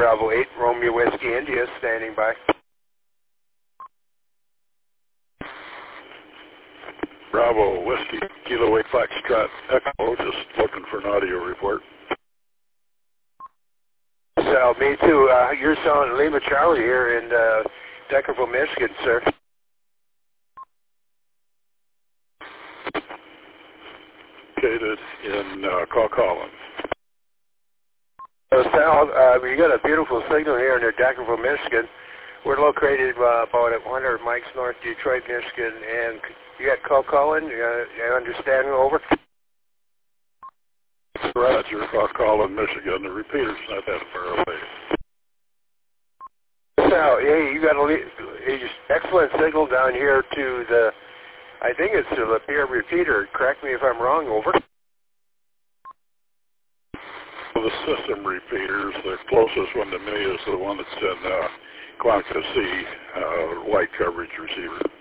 Bravo 8, Romeo Whiskey India, standing by. Bravo Whiskey, Kilo 8 Foxtrot Echo, just looking for an audio report. So, me too. You're selling Lima Charlie here in Deckerville, Michigan, sir. Located in Colquhoun. So, Sal, we got a beautiful signal here in Deckerville, Michigan. We're located about 100 miles north of Detroit, Michigan, and you got Colquhoun, you understand, over? Roger, Colquhoun, Michigan. The repeater's not that far away. So, hey, you got a excellent signal down here to the, I think it's the Lapeer repeater. Correct me if I'm wrong, over. The system repeaters, the closest one to me is the one that's in Quantica C, light coverage receiver.